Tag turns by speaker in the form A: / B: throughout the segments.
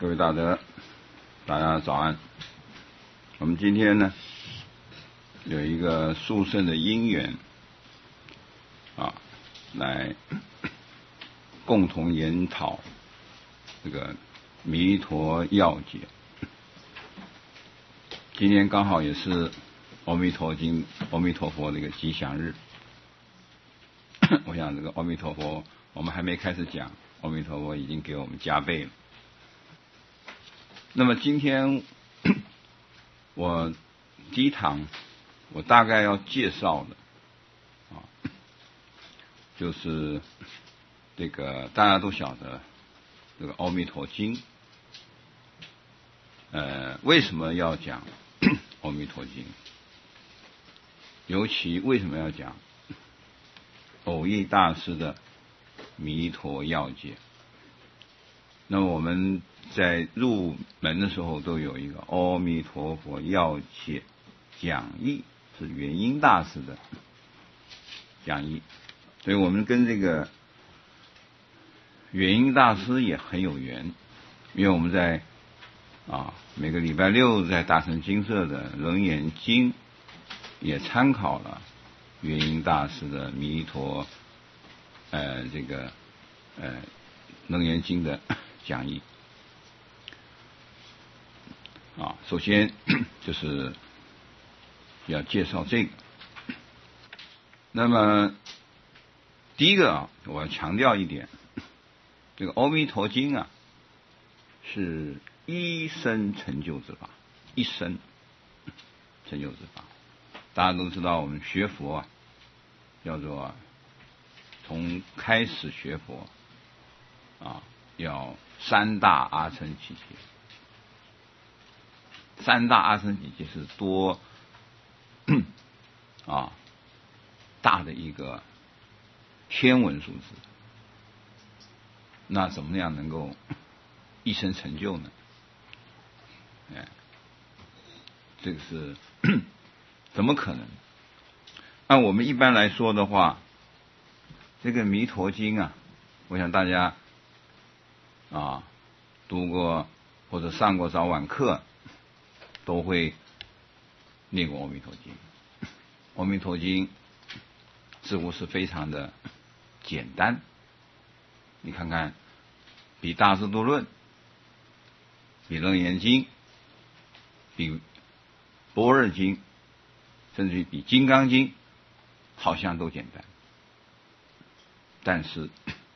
A: 各位大德，大家早安。我们今天呢有一个殊胜的因缘来共同研讨这个弥陀要解。今天刚好也是阿弥陀经、阿弥陀佛的一个吉祥日。我想这个阿弥陀佛，我们还没开始讲，阿弥陀佛已经给我们加倍了。那么今天我第一堂我大概要介绍的就是这个大家都晓得这个阿弥陀经。为什么要讲阿弥陀经？尤其为什么要讲蕅益大师的弥陀要解？那么我们在入门的时候都有一个阿弥陀佛要解讲义，是元音大师的讲义，所以我们跟这个元音大师也很有缘，因为我们在每个礼拜六在大乘经社的楞严经也参考了元音大师的弥陀楞严经的讲义首先就是要介绍这个。那么第一个我要强调一点，这个阿弥陀经是一生成就之法，一生成就之法。大家都知道，我们学佛叫做从开始学佛要三大阿僧祇劫。三大阿僧祇劫是多大的一个天文数字，那怎么样能够一生成就呢？这个是怎么可能？按我们一般来说的话，这个弥陀经我想大家读过或者上过早晚课都会念过阿弥陀经。阿弥陀经似乎是非常的简单，你看看比大智度论、比楞严经、比般若经，甚至于比金刚经好像都简单。但是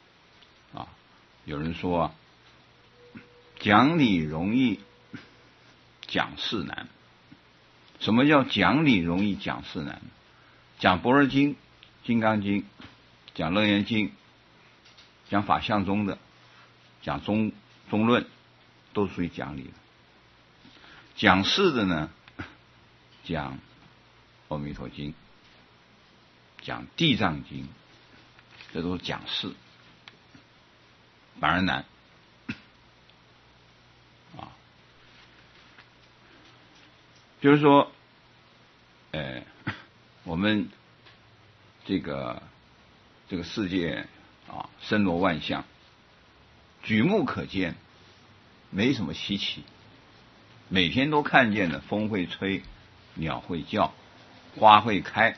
A: 有人说讲理容易讲事难。什么叫讲理容易讲事难？讲般若经、金刚经，讲楞严经，讲法相宗的，讲中论，都属于讲理的。讲事的呢，讲阿弥陀经，讲地藏经，这都是讲事，反而难就是说我们这个世界森罗万象，举目可见，没什么稀奇，每天都看见的，风会吹，鸟会叫，花会开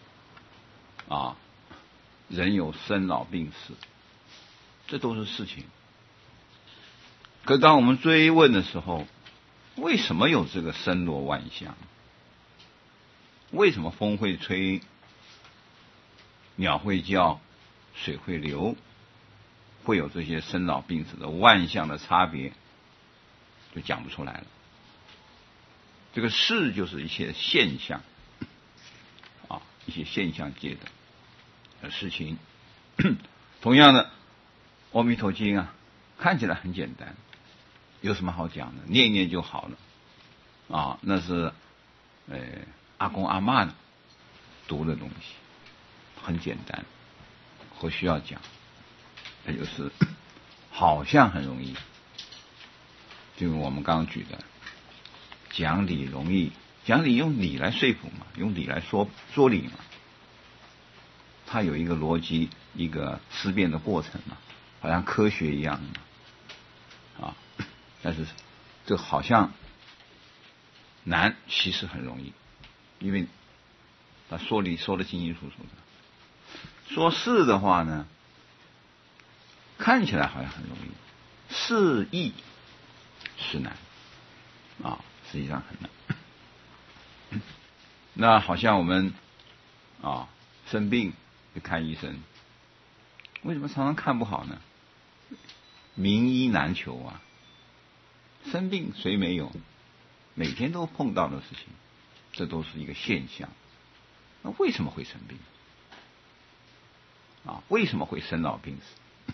A: 人有生老病死，这都是事情。可当我们追问的时候，为什么有这个森罗万象？为什么风会吹，鸟会叫，水会流，会有这些生老病死的万象的差别，就讲不出来了。这个事就是一些现象一些现象界的事情。同样的，阿弥陀经看起来很简单，有什么好讲的？念一念就好了那是阿公阿嬷读的东西，很简单，何需要讲？那就是好像很容易，就我们刚刚举的，讲理容易，讲理用理来说服嘛，用理来说理嘛，它有一个逻辑，一个思辨的过程嘛，好像科学一样嘛但是这好像难，其实很容易，因为把说理说得清清楚楚的。说是的话呢，看起来好像很容易，是易是难啊，实际上很难。那好像我们生病去看医生，为什么常常看不好呢？名医难求啊，生病谁没有？每天都碰到的事情，这都是一个现象。那为什么会生病？为什么会生老病死？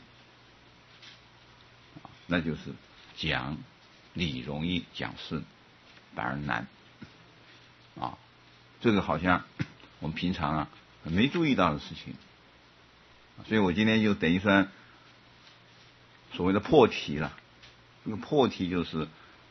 A: 那就是讲理容易，讲事反而难。这个好像我们平常没注意到的事情，所以我今天就等于算所谓的破题了。这个破题就是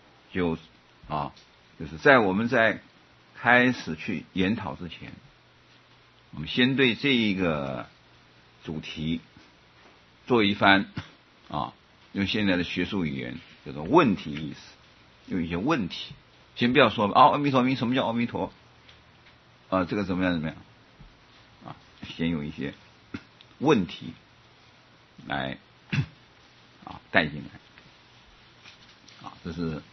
A: 在我们在开始去研讨之前，我们先对这一个主题做一番用现在的学术语言叫做问题意识，有一些问题。先不要说阿弥陀佛，什么叫阿弥陀？这个怎么样？先有一些问题来带进来。这是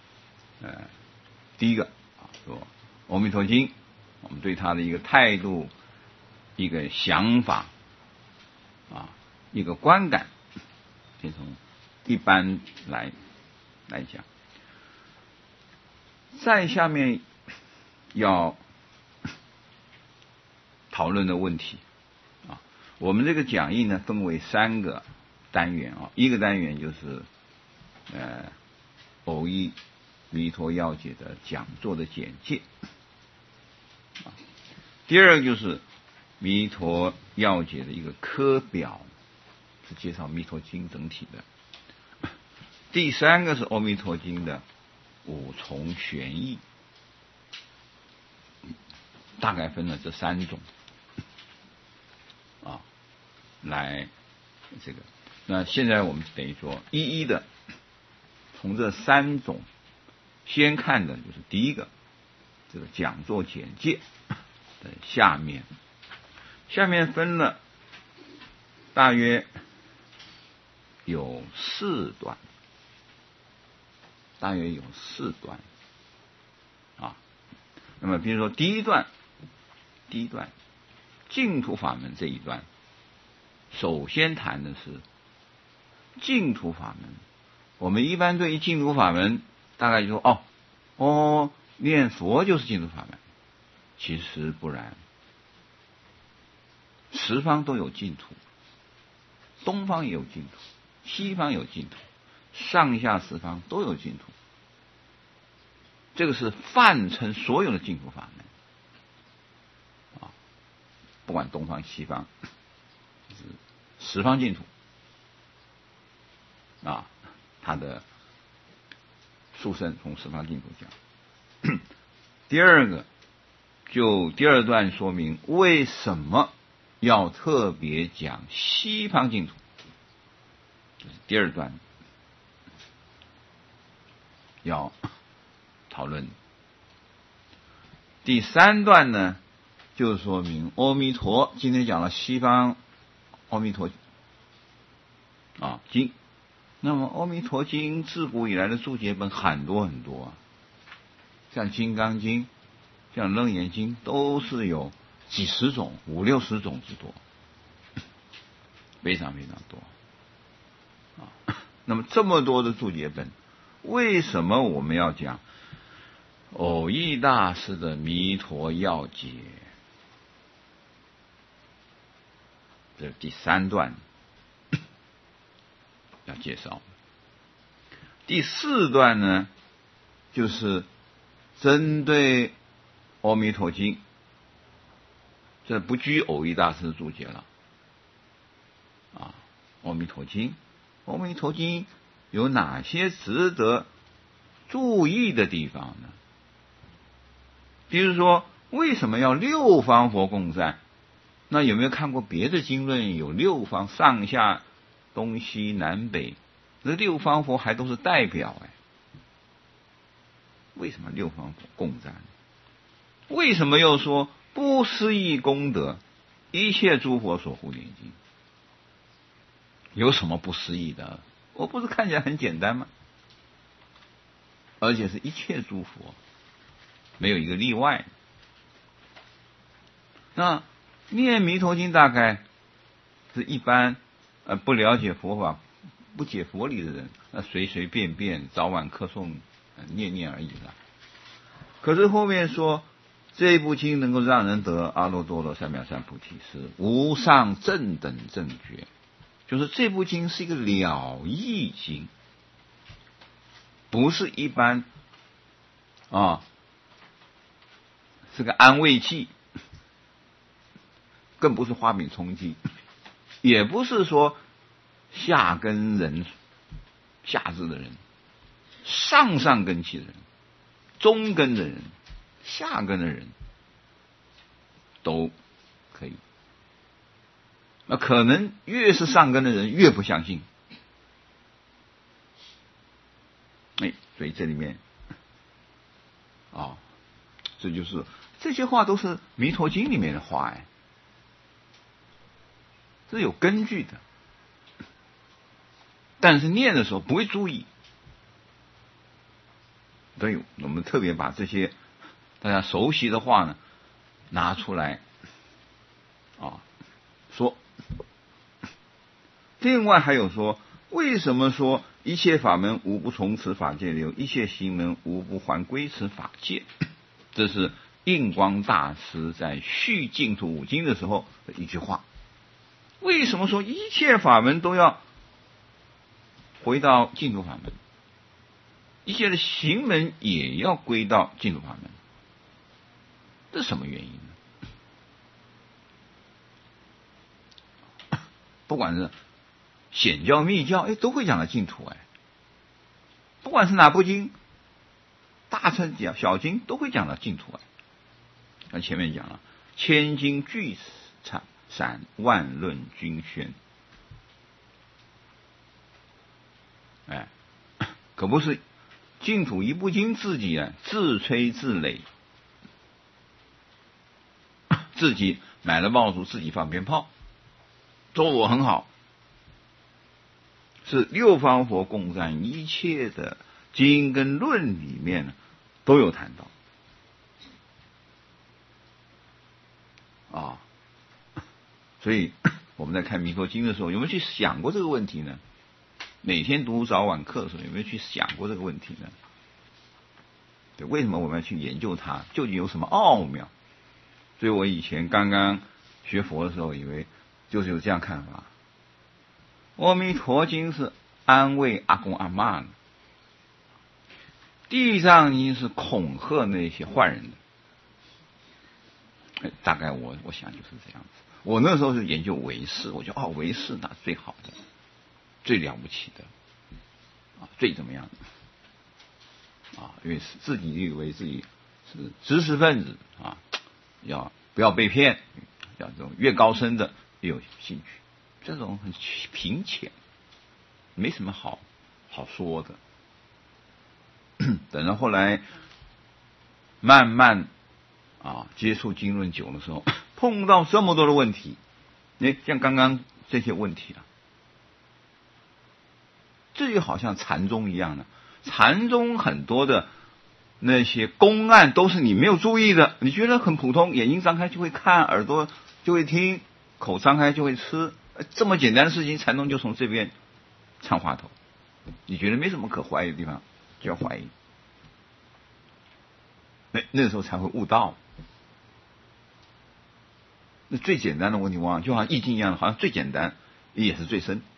A: 第一个说阿弥陀经，我们对他的一个态度、一个想法一个观感，先从一般来讲。再下面要讨论的问题我们这个讲义呢分为3个单元一个单元就是偶益弥陀要解的讲座的简介第二个就是弥陀要解的一个科表，是介绍弥陀经整体的。第3个是阿弥陀经的5重玄义，大概分了这3种来这个。那现在我们等于说一一的从这3种先看的就是第一个这个讲座简介的下面分了大约有4段，那么比如说第一段净土法门这一段，首先谈的是净土法门。我们一般对于净土法门大概就说念佛就是净土法门，其实不然。十方都有净土，东方也有净土，西方有净土，上下十方都有净土。这个是泛称所有的净土法门不管东方西方，是十方净土它的殊胜从十方净土讲。第二个就第2段说明为什么要特别讲西方净土，这是第2段要讨论。第3段呢，就是说明阿弥陀，今天讲了西方阿弥陀经。那么阿弥陀经自古以来的注解本很多很多像金刚经、像楞严经都是有几十种、50-60种之多，非常非常多那么这么多的注解本，为什么我们要讲偶益大师的弥陀要解？这是第3段要介绍。第4段呢，就是针对阿弥陀经，这不拘偶益大师的注解了阿弥陀经有哪些值得注意的地方呢？比如说为什么要6方佛共赞？那有没有看过别的经论有6方上下东西南北？这6方佛还都是代表为什么六方佛共赞？为什么又说不思议功德，一切诸佛所护念经？有什么不思议的？我不是看起来很简单吗？而且是一切诸佛，没有一个例外。那念弥陀经大概是一般不了解佛法、不解佛理的人，随随便便早晚课诵念念而已啦。可是后面说这部经能够让人得阿耨多罗三藐三菩提，是无上正等正觉，就是这部经是一个了义经，不是一般是个安慰剂，更不是花饼充饥，也不是说下根人、下肢的人、上根器的人、中根的人、下根的人都可以。那可能越是上根的人越不相信，所以这里面这就是这些话都是弥陀经里面的话是有根据的，但是念的时候不会注意，所以我们特别把这些大家熟悉的话呢拿出来说。另外还有说，为什么说一切法门无不从此法界流，一切行门无不还归此法界？这是印光大师在续净土五经的时候的一句话。为什么说一切法门都要回到净土法门，一切的行门也要归到净土法门？这是什么原因呢？不管是显教密教都会讲到净土不管是哪部经，大乘讲小经都会讲到净土那前面讲了千经俱闪，万论均宣可不是净土一部经自己自吹自擂，自己买了爆竹自己放鞭炮，说我很好。是六方佛共赞一切的经跟论里面都有谈到所以我们在看弥陀经的时候，有没有去想过这个问题呢？每天读早晚课的时候，有没有去想过这个问题呢？对，为什么我们要去研究它？究竟有什么奥妙？所以我以前刚刚学佛的时候，以为就是有这样看法。阿弥陀经是安慰阿公阿嬷的，地藏经是恐吓那些坏人的。大概我想就是这样子。我那时候是研究唯识，我觉得唯识那最好的、最了不起的最怎么样的因为自己以为自己是知识分子不要被骗，要这种越高深的越有兴趣。这种很平浅，没什么好说的。等到后来慢慢接触经论久的时候，碰到这么多的问题，像刚刚这些问题这就好像禅宗一样的，禅宗很多的那些公案都是你没有注意的，你觉得很普通，眼睛张开就会看，耳朵就会听，口张开就会吃，这么简单的事情，禅宗就从这边唱话头，你觉得没什么可怀疑的地方，就要怀疑。那时候才会悟道。那最简单的问题，往往就好像易经一样，好像最简单也是最深，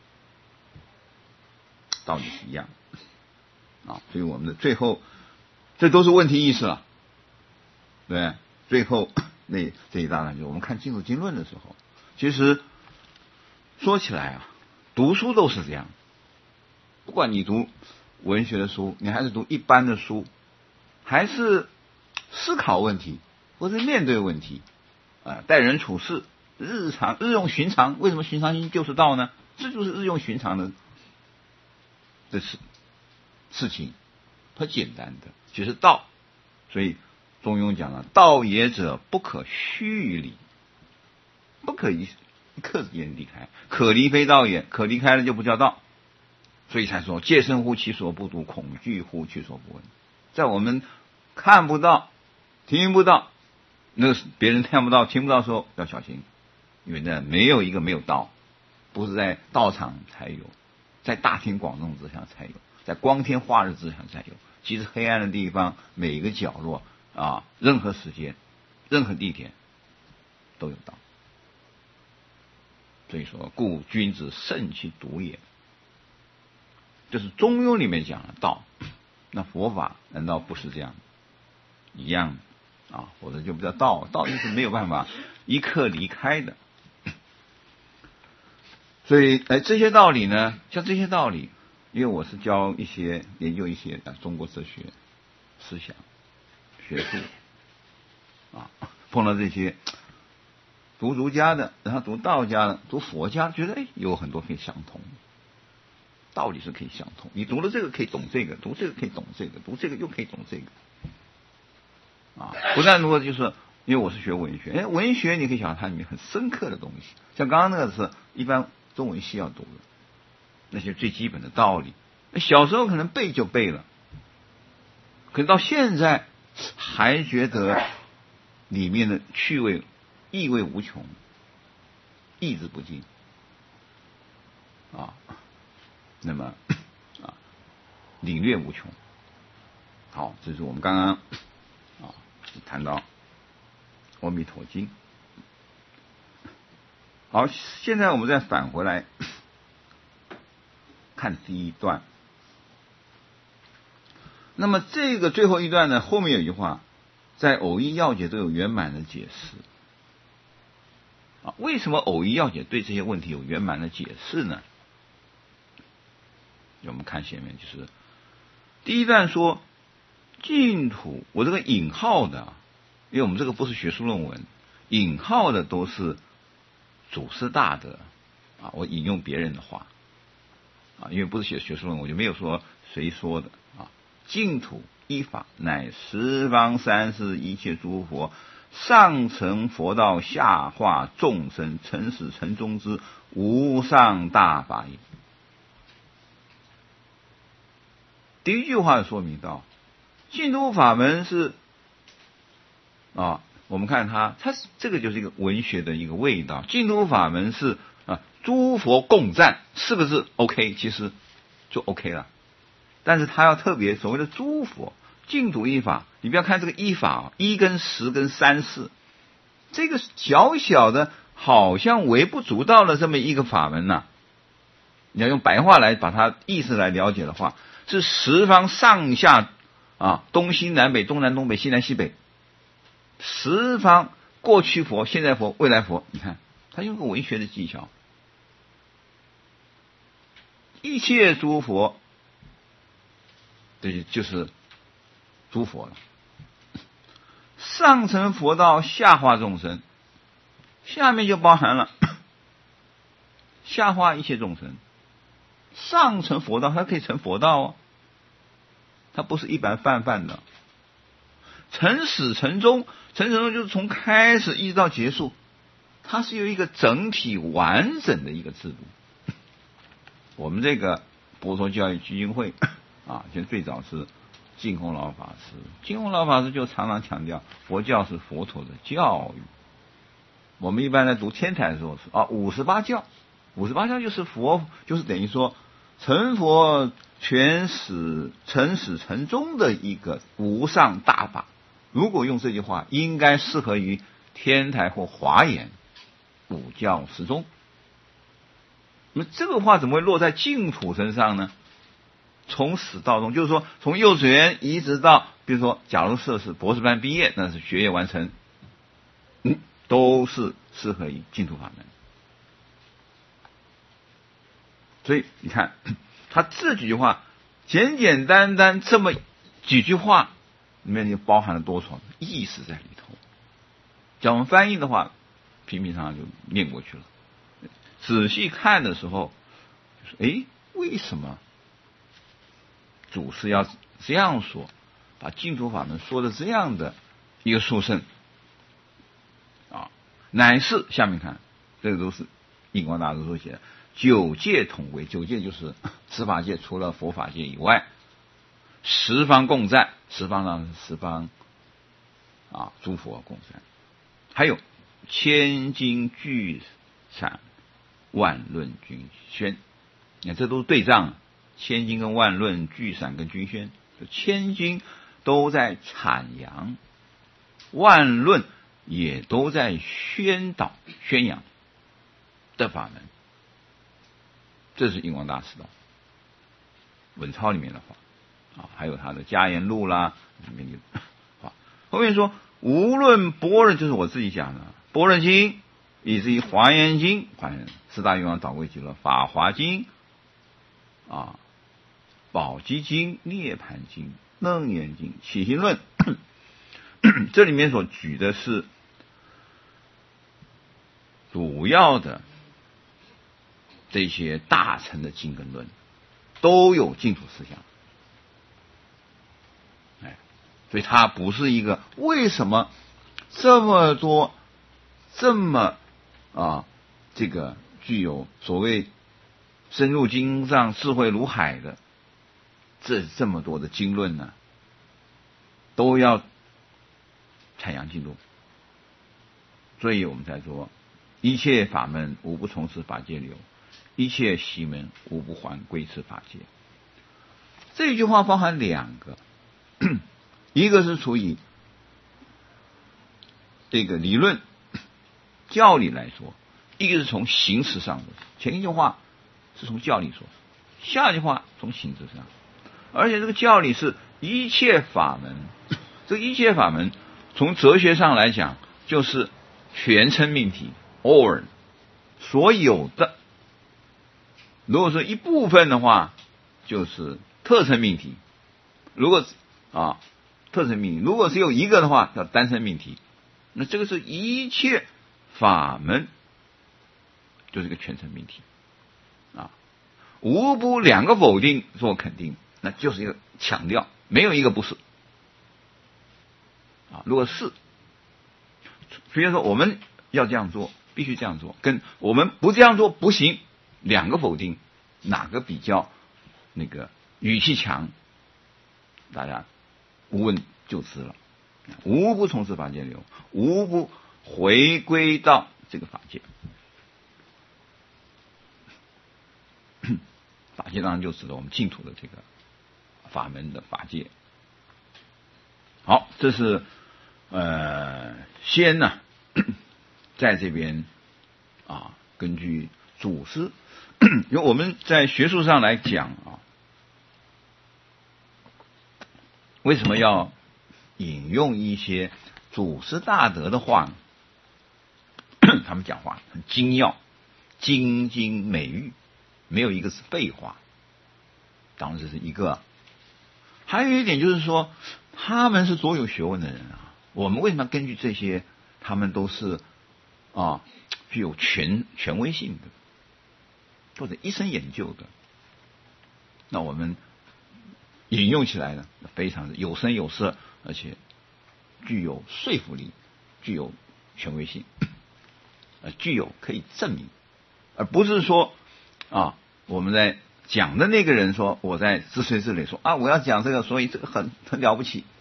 A: 道理是一样所以我们的最后，这都是问题意识了。对，最后这一大段就我们看净土经论的时候，其实说起来读书都是这样，不管你读文学的书，你还是读一般的书，还是思考问题，或是面对问题待人处事，日用寻常。为什么寻常心就是道呢？这就是日用寻常的事情，很简单的。其实道所以中庸讲了，道也者不可虚离，不可一刻之间离开，可离非道也，可离开了就不叫道。所以才说戒慎乎其所不睹，恐惧乎其所不闻。在我们看不到听不到，那别人看不到听不到的时候要小心，因为呢没有一个没有道，不是在道场才有，在大庭广众之下才有，在光天化日之下才有。其实黑暗的地方，每一个角落啊，任何时间任何地点都有道。所以说故君子慎其独也，这是中庸里面讲的道。那佛法难道不是这样一样啊？否则就不叫道，道就是没有办法一刻离开的。所以这些道理呢，像这些道理，因为我是教一些研究一些中国哲学思想学术啊，碰到这些读儒家的，然后读道家的，读佛家，觉得有很多可以相通，道理是可以相通。你读了这个可以懂这个，读这个可以懂这个，读这个又可以懂这个啊。不但如果就是因为我是学文学，文学你可以想到它里面很深刻的东西，像刚刚那个是一般中文系要读的那些最基本的道理，小时候可能背就背了，可是到现在还觉得里面的趣味意味无穷，意之不尽啊，那么领略无穷。好，这是我们刚刚谈到阿弥陀经。好，现在我们再返回来看第一段。那么这个最后一段呢，后面有一句话，在偶一要解都有圆满的解释。为什么偶一要解对这些问题有圆满的解释呢？我们看前面，就是第一段说净土，我这个引号的，因为我们这个不是学术论文，引号的都是祖师大德我引用别人的话因为不是写学术论文，我就没有说谁说的净土依法乃十方三世一切诸佛，上成佛道，下化众生，成始成终之无上大法也。第一句话说明到净土法门是我们看它这个就是一个文学的一个味道。净土法门是诸佛共赞，是不是 OK？ 其实就 OK 了，但是他要特别所谓的诸佛净土依法，你不要看这个依法一跟十跟三世，这个小小的好像微不足道的这么一个法门你要用白话来把它意思来了解的话，是十方上下东西南北东南东北西南西北，十方过去佛现在佛未来佛，你看他用个文学的技巧，一切诸佛这就是诸佛了。上成佛道，下化众生，下面就包含了下化一切众生。上成佛道，它可以成佛道它不是一般泛泛的。成始成终，成始成终就是从开始一直到结束，它是有一个整体完整的一个制度。我们这个博说教育基金会其实最早是净空老法师，净空老法师就常常强调佛教是佛陀的教育。我们一般在读天台的时候是58教，58教就是佛，就是等于说成佛全始成始成终的一个无上大法。如果用这句话，应该适合于天台或华严五教十宗。那么这个话怎么会落在净土身上呢？从始到终，就是说从幼稚园一直到，比如说假如硕士博士班毕业，那是学业完成，都是适合于净土法门。所以你看他这几句话简简单单这么几句话里面就包含了多少意思在里头。讲我们翻译的话，平平常常就念过去了。仔细看的时候，为什么祖师要这样说， 把净土法门说的这样的一个殊胜啊，乃是下面看，这个都是印光大师所写的九界统归。九界就是十法界，除了佛法界以外，十方共赞，十方呢是十方啊诸佛共赞，还有千经俱闪，万论均宣。你看这都是对仗，千经跟万论，俱闪跟均宣，千经都在阐扬，万论也都在宣导宣扬的法门。这是印光大师的文钞里面的话啊，还有他的家言录啦里面的话。后面说无论般若，就是我自己讲的般若经，以至于华严经，四大愿望导归极乐，法华经啊，宝积经、涅盘经、楞严经、起信论，这里面所举的是主要的这些大乘的经跟论，都有净土思想。所以它不是一个为什么这么多这么这个具有所谓深入经藏智慧如海的这么多的经论呢，都要阐扬净土。所以我们才说一切法门无不从此法界流，一切习门无不还归此法界。这句话包含两个，一个是处于这个理论教理来说，一个是从形式上的。前一句话是从教理说，下一句话从形式上。而且这个教理是一切法门，这个一切法门从哲学上来讲就是全称命题 all 所有的。如果说一部分的话就是特称命题，如果特称命题，如果是有一个的话叫单称命题。那这个是一切法门就是个全称命题无不两个否定做肯定，那就是一个强调，没有一个不是如果是，所以说我们要这样做，必须这样做，跟我们不这样做不行，两个否定哪个比较那个语气强，大家无问就知了。无不从此法界流，无不回归到这个法界。法界当然就指的我们净土的这个法门的法界。好，这是先呢在这边根据祖师，因为我们在学术上来讲为什么要引用一些祖师大德的话呢？他们讲话很精要，精精美玉，没有一个是废话。当然这是一个。还有一点就是说，他们是多有学问的人我们为什么要根据这些？他们都是具有权威性的，或者一生研究的。那我们引用起来呢，非常的有声有色，而且具有说服力，具有权威性，具有可以证明，而不是说我们在讲的那个人说我在自吹自擂说我要讲这个，所以这个很了不起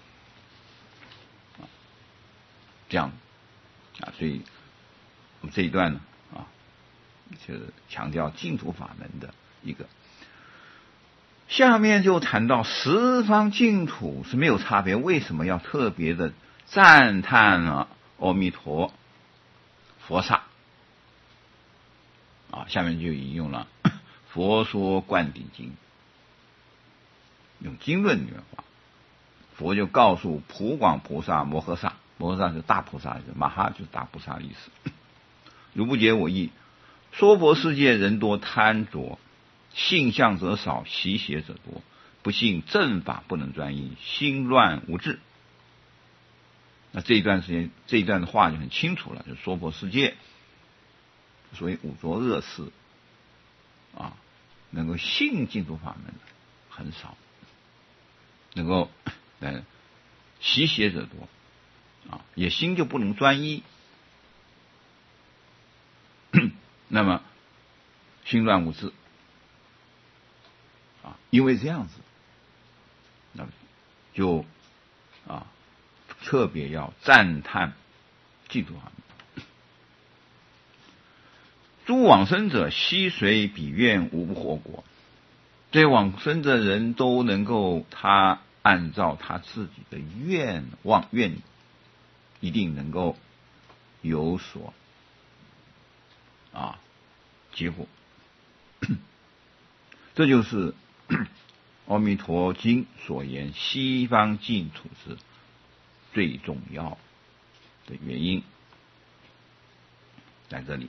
A: 这样所以我们这一段呢就是强调净土法门的一个。下面就谈到十方净土是没有差别，为什么要特别的赞叹阿弥陀佛刹下面就引用了佛说灌顶经，用经论里面话，佛就告诉普广菩萨摩诃萨，摩诃萨是大菩萨，马哈就是大菩萨的意思。如不解我意，说佛世界人多贪着，信相者少，习邪者多，不信正法不能专一，心乱无智。那这一段时间，这一段的话就很清楚了，就是说佛世界所谓五浊恶世能够信净土法门很少，能够习邪者多也心就不能专一，那么心乱无志因为这样子，那么就特别要赞叹记住诸往生者悉随彼愿无不获果。这些往生的人都能够他按照他自己的愿望愿一定能够有所结果。这就是阿弥陀经所言西方净土之最重要的原因在这里。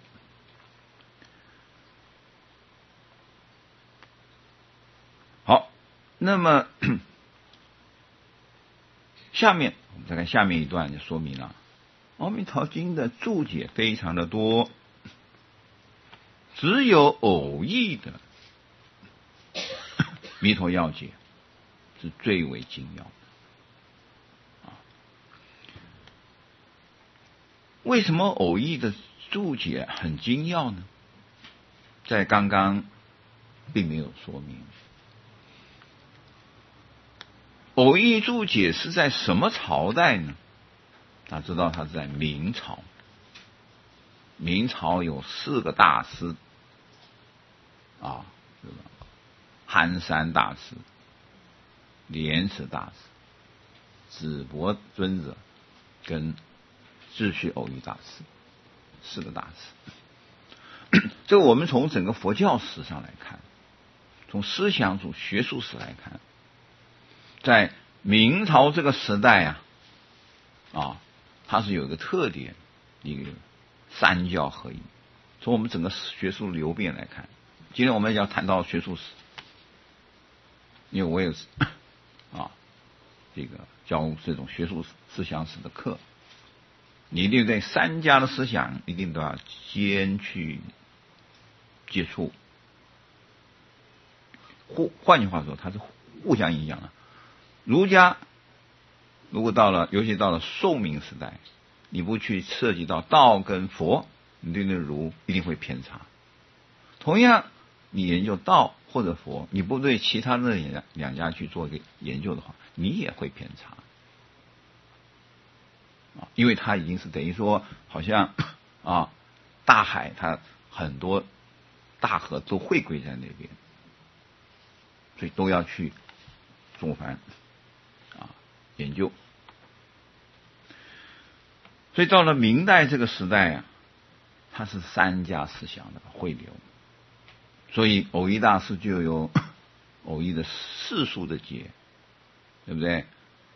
A: 好，那么下面我们再看下面一段就说明了阿弥陀经的注解非常的多，只有偶义的弥陀要解是最为精要的为什么偶义的注解很精要呢？在刚刚并没有说明。偶义注解是在什么朝代呢？大家知道它是在明朝。明朝有4个大师憨山大师、莲池大师、智伯尊者跟智序偶义大师，4个大师。这个我们从整个佛教史上来看，从思想主学术史来看，在明朝这个时代它是有一个特点，一个三教合一。从我们整个学术流变来看，今天我们要谈到学术史，因为我也是这个教这种学术思想史的课，你一定对三家的思想一定都要先去接触。换句话说，它是互相影响的。儒家如果尤其到了宋明时代，你不去涉及到道跟佛，你对那儒一定会偏差。同样，你研究道或者佛，你不对其他的两家去做一个研究的话，你也会偏差因为它已经是等于说，好像大海它很多大河都汇归在那边，所以都要去纵翻研究。所以到了明代这个时代它是三家思想的汇流，所以偶义大师就有偶义的世俗的解，对不对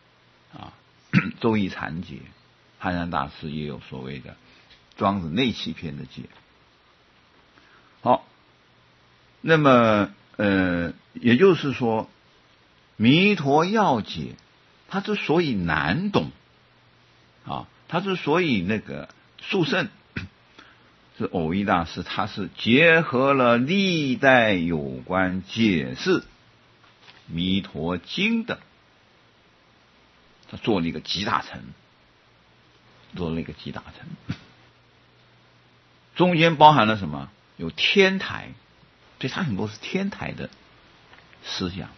A: 周易禅解，憨山大师也有所谓的庄子内气篇的解。好，那么也就是说，弥陀要解它之所以难懂它之所以那个殊胜，是偶义大师他是结合了历代有关解释弥陀经的，他做了一个集大成，中间包含了什么？有天台，所以他很多是天台的思想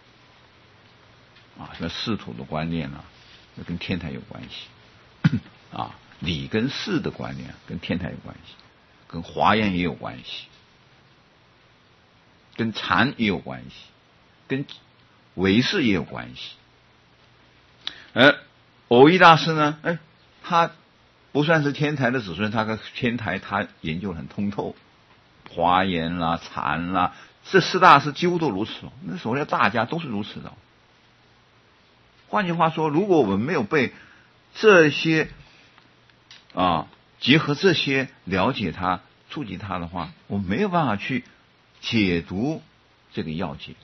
A: 什么仕途的观念跟天台有关系理跟事的观念跟天台有关系，跟华严也有关系，跟禅也有关系，跟唯识也有关系。而偶义大师呢，他不算是天台的子孙，他跟天台他研究很通透，华严啦、禅啦，这4大师几乎都如此那所谓的大家都是如此的换句话说，如果我们没有被这些结合这些了解它、触及它的话，我们没有办法去解读这个要解。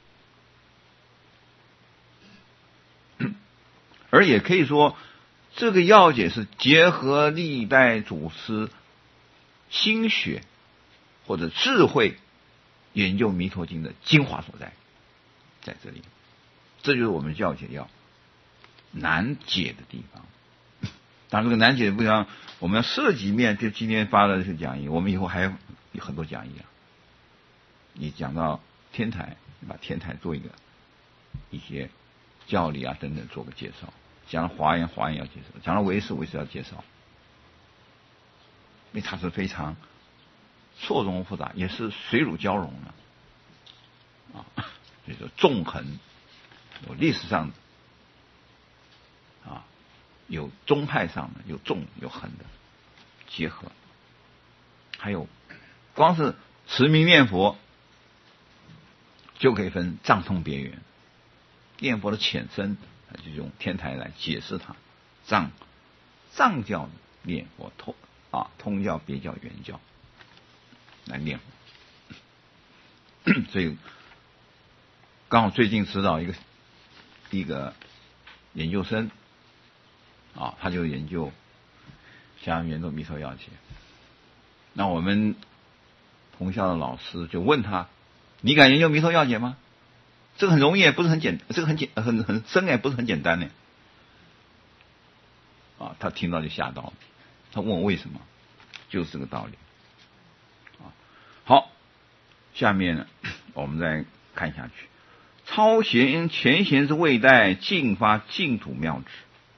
A: 而也可以说，这个要解是结合历代祖师心血或者智慧研究弥陀经的精华所在，在这里，这就是我们要解要。 难解的地方。当然，这个难解的地方，我们要涉及面，就今天发的这个讲义，我们以后还有很多讲义啊。你讲到天台，你把天台做一些教理啊等等做个介绍。讲到华严要介绍，讲到唯识要介绍，因为它是非常错综复杂，也是水乳交融的啊，所以说纵横，有历史上的啊，有宗派上的，有纵有横的结合，还有光是持名念佛就可以分藏通别圆，念佛的浅深就用天台来解释它。藏教念佛通教别教原教来念佛。所以刚好最近指导一个研究生啊，他就研究像圆咒弥陀要解。那我们同校的老师就问他：你敢研究弥陀要解吗？这个很容易，不是很简，这个很深不是很简单呢。啊，他听到就吓到了，他问我为什么，就是这个道理。啊，好，下面呢，我们再看下去。超前贤是未代，尽发净土妙旨。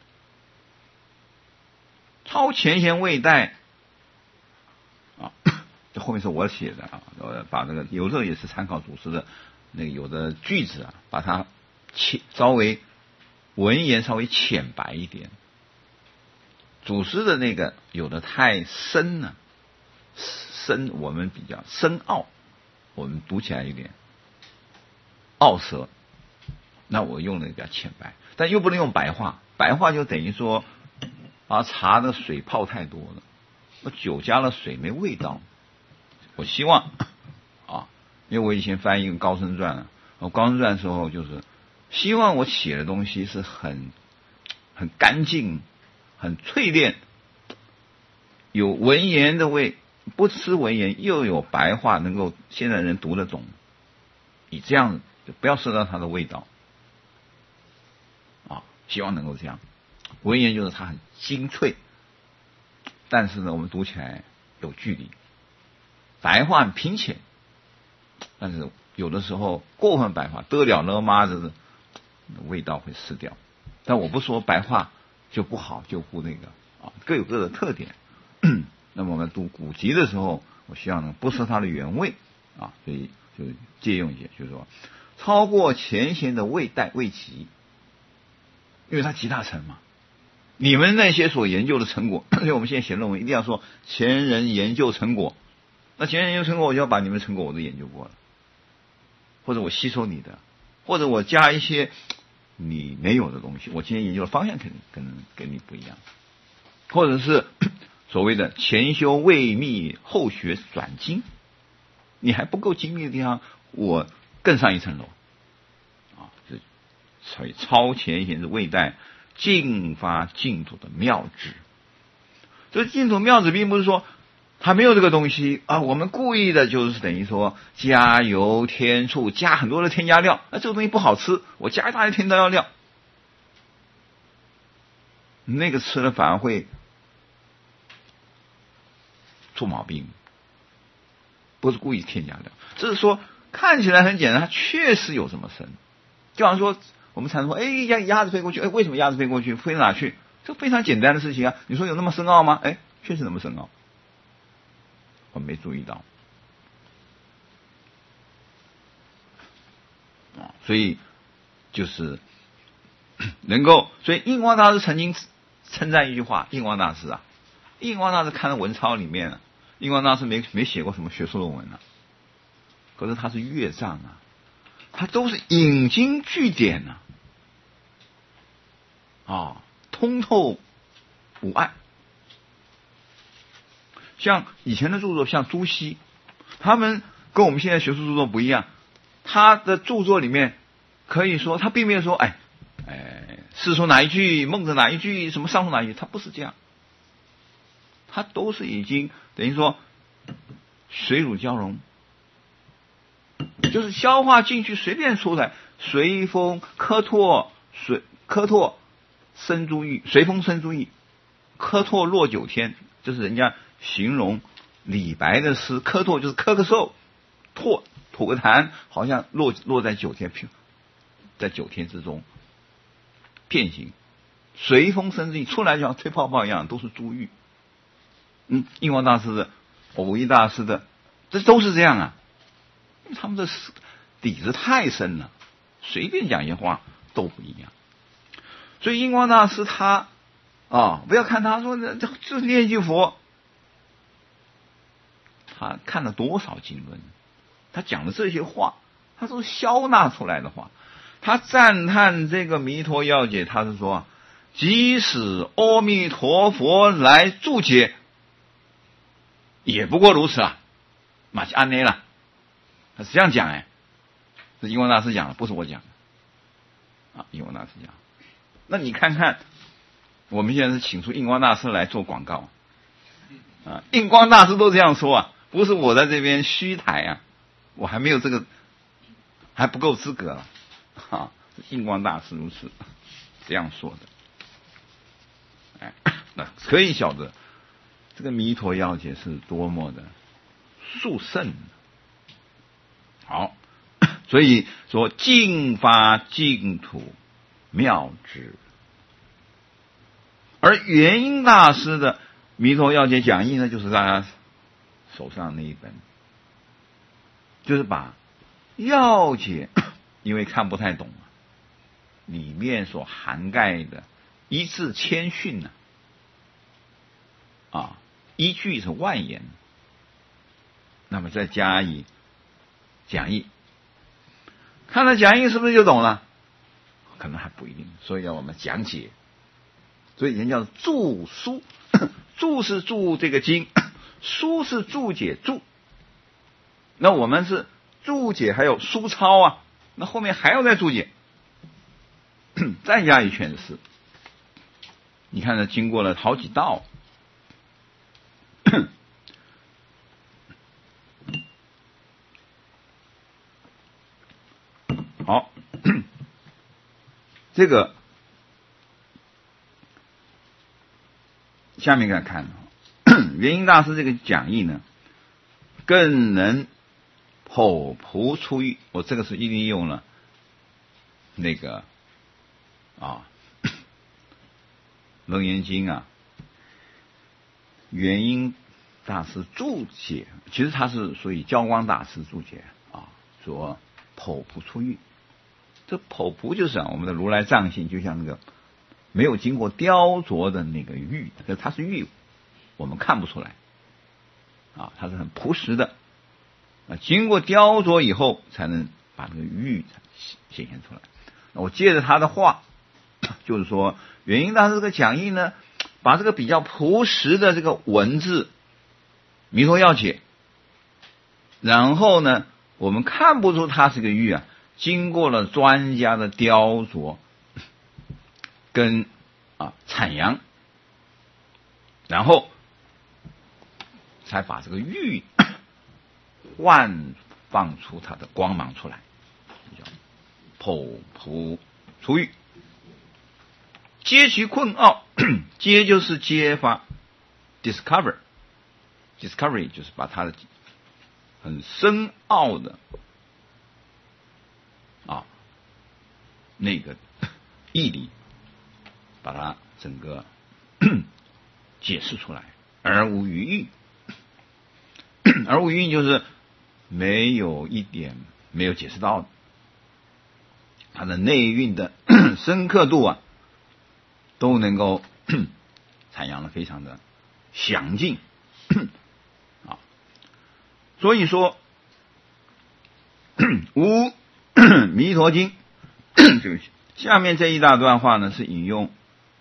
A: 超前贤未代啊，这后面是我写的啊，我把那个有时候也是参考祖师的那个有的句子啊，把它稍微文言稍微浅白一点。祖师的那个有的太深了，深我们比较深奥，我们读起来有点奥舌。那我用的比较浅白，但又不能用白话，白话就等于说茶的水泡太多了，我酒加了水没味道。我希望因为我以前翻译《高僧传》啊，《高僧传》的时候就是希望我写的东西是很干净、很淬炼，有文言的味，不吃文言，又有白话，能够现在人读得懂。以这样就不要受到它的味道希望能够这样。文言就是它很精粹，但是呢，我们读起来有距离。白话很拼切，但是有的时候过分白话得了妈的味道会失掉。但我不说白话就不好，就不那个各有各的特点。那么我们读古籍的时候，我希望呢不失它的原味所以就借用一些，就是说超过前贤的未代未集，因为它集大成嘛。你们那些所研究的成果，所以我们现在写论文一定要说前人研究成果。那前人研究成果，我就要把你们的成果我都研究过了，或者我吸收你的，或者我加一些你没有的东西。我今天研究的方向可能跟你不一样，或者是所谓的前修未密，后学转精，你还不够精密的地方，我更上一层楼所以超前贤是未代，尽发净土的妙旨。这净土妙旨并不是说他没有这个东西我们故意的就是等于说加油添醋，加很多的添加料，这个东西不好吃，我加一大堆添加料，那个吃了反而会出毛病。不是故意添加料，只是说看起来很简单，它确实有这么深。就好像说我们常说鸭子飞过去，为什么鸭子飞过去，飞哪去？这非常简单的事情你说有那么深奥吗？确实那么深奥，我没注意到所以就是能够，所以印光大师曾经称赞一句话，印光大师看了文钞里面印光大师没写过什么学术论文可是他是乐章他都是引经据典通透无碍。像以前的著作，像朱熹，他们跟我们现在学术著作不一样，他的著作里面可以说他并没有说世说哪一句，孟子哪一句，什么上述哪一句，他不是这样，他都是已经等于说水乳交融，就是消化进去随便出来，随风科拓生珠玉，随风生珠玉，科拓落九天，就是人家形容李白的诗，科拓就是咳咳嗽，拓吐个痰，好像落在九天，在九天之中遍行，随风生珠玉，出来就像吹泡泡一样，都是珠玉。印光大师的、偶一大师的，这都是这样啊。他们的底子太深了，随便讲一些话都不一样。所以印光大师他不要看他说这念一句佛，他看了多少经论，他讲的这些话，他都是消纳出来的话。他赞叹这个弥陀要解，他是说，即使阿弥陀佛来注解，也不过如此啊，马西安内了。他是这样讲是印光大师讲的，不是我讲的印光大师讲。那你看看，我们现在是请出印光大师来做广告印光大师都这样说不是我在这边虚抬我还没有这个，还不够资格印光大师如此这样说的。那可以晓得这个弥陀要解是多么的殊胜。好，所以说净发净土妙之。而元音大师的弥陀要解讲义呢，就是大家手上那一本，就是把要解因为看不太懂里面所涵盖的一字千训一句是万言，那么再加以讲义，看了讲义是不是就懂了？可能还不一定，所以要我们讲解。所以人叫注疏，注是注这个经，疏是注解注。那我们是注解还有疏抄那后面还要再注解，再加以诠释。你看这经过了好几道。好，这个下面看元音大师这个讲义呢，更能剖仆出狱。我这个是利用了那个楞严经元音大师注解，其实他是属于教光大师注解说剖仆出狱。这剖仆就是我们的如来藏性，就像那个没有经过雕琢的那个玉，它是玉，我们看不出来它是很朴实的经过雕琢以后才能把那个玉显现出来。那我借着他的话，就是说元音大师这个讲义呢，把这个比较朴实的这个文字弥陀要解，然后呢我们看不出它是个玉经过了专家的雕琢跟阐扬，然后才把这个玉焕放出它的光芒出来，叫剖仆出狱。揭其困奥，揭就是揭发 discovery 就是把它的很深奥的那个义理把它整个解释出来，而无余韵。而无余韵就是没有一点没有解释到的，它的内蕴的深刻度都能够阐扬的非常的详尽所以说无弥陀经下面这一大段话呢，是引用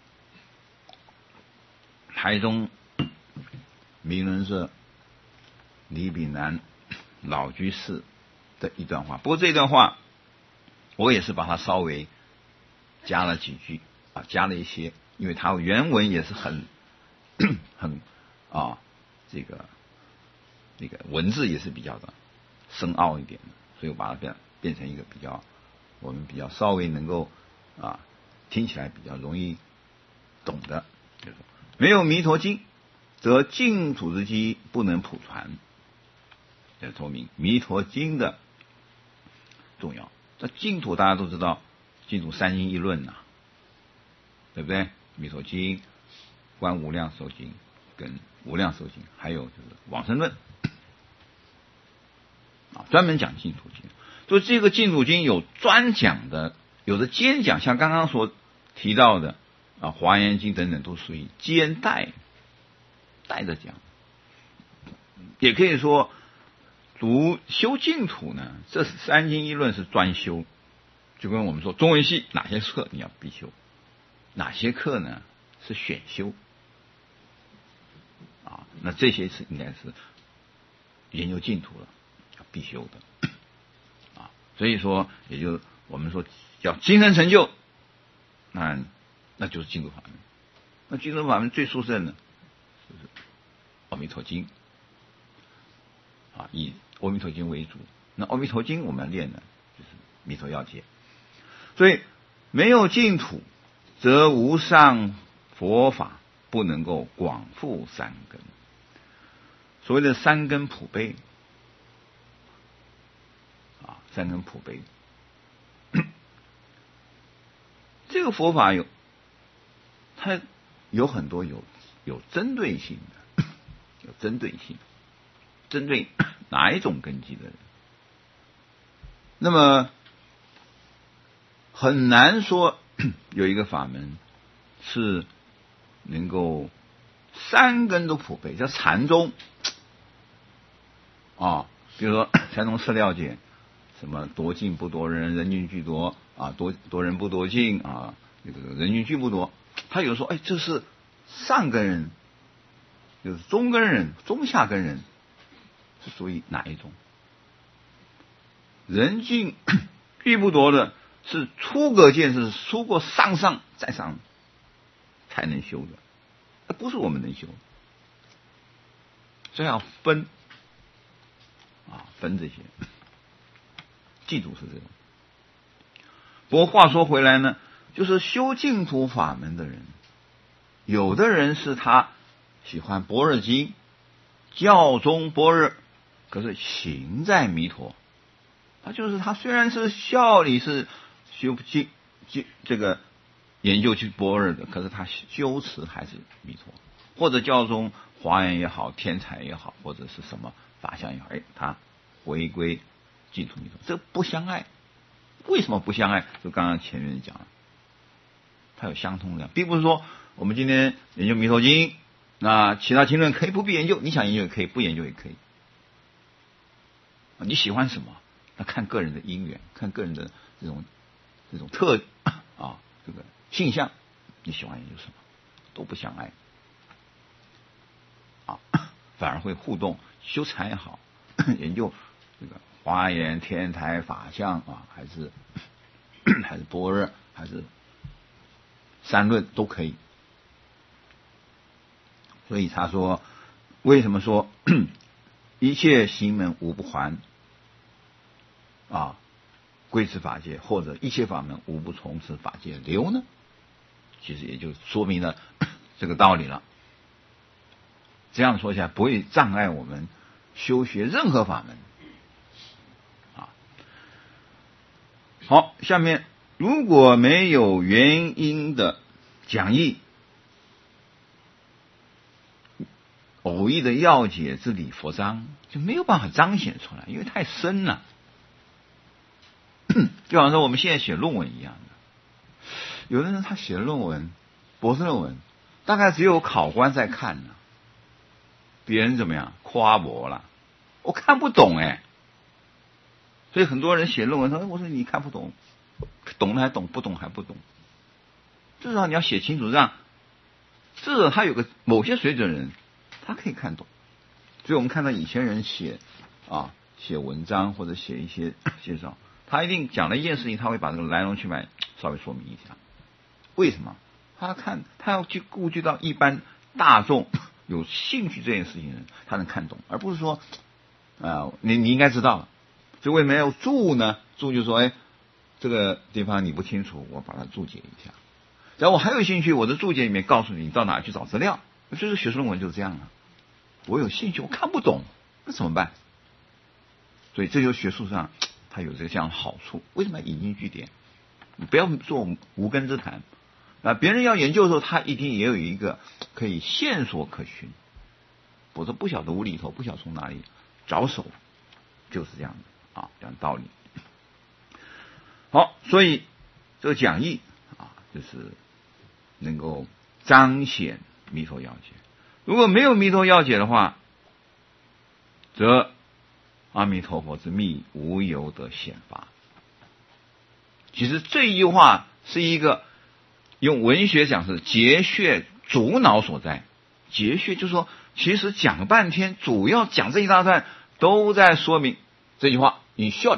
A: 台中明伦社李炳南老居士的一段话。不过这段话我也是把它稍微加了几句加了一些，因为它原文也是很这个文字也是比较的深奥一点的，所以我把它变成一个比较我们比较稍微能够听起来比较容易懂的，就是说没有弥陀经，则净土之机不能普传。这说明弥陀经的重要。这净土大家都知道，净土三经一论呐，对不对？弥陀经、观无量寿经跟无量寿经，还有就是往生论啊，专门讲净土经。所以这个净土经有专讲的，有的兼讲，像刚刚所提到的啊，华严经等等都属于兼带着讲。也可以说读修净土呢，这三经一论是专修，就跟我们说中文系哪些课你要必修，哪些课呢是选修啊，那这些是应该是研究净土了必修的啊。所以说也就我们说叫精神成就，那就是净土法门。那净土法门最殊胜的就是阿弥陀经啊，以阿弥陀经为主。那阿弥陀经我们要练的就是弥陀要解。所以没有净土，则无上佛法不能够广覆三根。所谓的三根普被啊，三根普被，这个佛法它有很多有针对性的，有针对性，针对哪一种根基的人。那么很难说有一个法门是能够三根都普被，叫禅宗啊，比如说禅宗释了解什么多净不多人，人尽俱多啊，多人不多净啊，这个人尽俱不多。他有说，这是上根人，就是中根人、中下根人是属于哪一种？人尽俱不多的是出格见识，出过上再上才能修的，那不是我们能修，所以要分啊，分这些。记住是这种。不过话说回来呢，就是修净土法门的人，有的人是他喜欢般若经，教中般若，可是行在弥陀。他就是他虽然是教理是修经这个研究去般若的，可是他修持还是弥陀，或者教中华严也好，天台也好，或者是什么法相也好，他回归净土弥陀，这不相爱。为什么不相爱？就刚刚前面讲了，它有相通的，并不是说我们今天研究弥陀经，那其他经论可以不必研究，你想研究也可以，不研究也可以。你喜欢什么？那看个人的因缘，看个人的这种特啊这个性相，你喜欢研究什么，都不相爱啊，反而会互动。修禅也好，研究这个华严、天台、法相啊，还是般若，还是三论都可以。所以他说，为什么说一切行门无不还啊，归此法界，或者一切法门无不从此法界流呢？其实也就说明了这个道理了。这样说起来不会障碍我们修学任何法门啊。好，下面如果没有原因的讲义，偶义的要解之理佛章，就没有办法彰显出来，因为太深了。就好像说我们现在写论文一样的，有的人他写论文，博士论文，大概只有考官在看呢，别人怎么样夸我了，我看不懂所以很多人写论文说，我说你看不懂，懂了还懂，不懂还不懂，至少你要写清楚，让至少他有个某些水准的人，他可以看懂。所以我们看到以前人写文章或者写一些介绍，他一定讲了一件事情，他会把这个来龙去脉稍微说明一下。为什么？他要去顾及到一般大众有兴趣这件事情的人，他能看懂，而不是说你应该知道。所以为什么要注呢？注就是说，这个地方你不清楚，我把它注解一下。 只要我还有兴趣，我的注解里面告诉你到哪去找资料。所以说学术论文就是这样啊，我有兴趣，我看不懂，那怎么办？所以这就是学术上它有这样的好处。为什么要引经据典？你不要做无根之谈啊！别人要研究的时候，他一定也有一个可以线索可循，否则不晓得无厘头，不晓得从哪里着手，就是这样的啊，这样道理。好，所以这个讲义啊，就是能够彰显弥陀要解。如果没有弥陀要解的话，则阿弥陀佛之密无由得显发。其实这一句话是一个用文学讲是结穴主脑所在。结穴就是说，其实讲了半天，主要讲这一大段都在说明这句话。in short，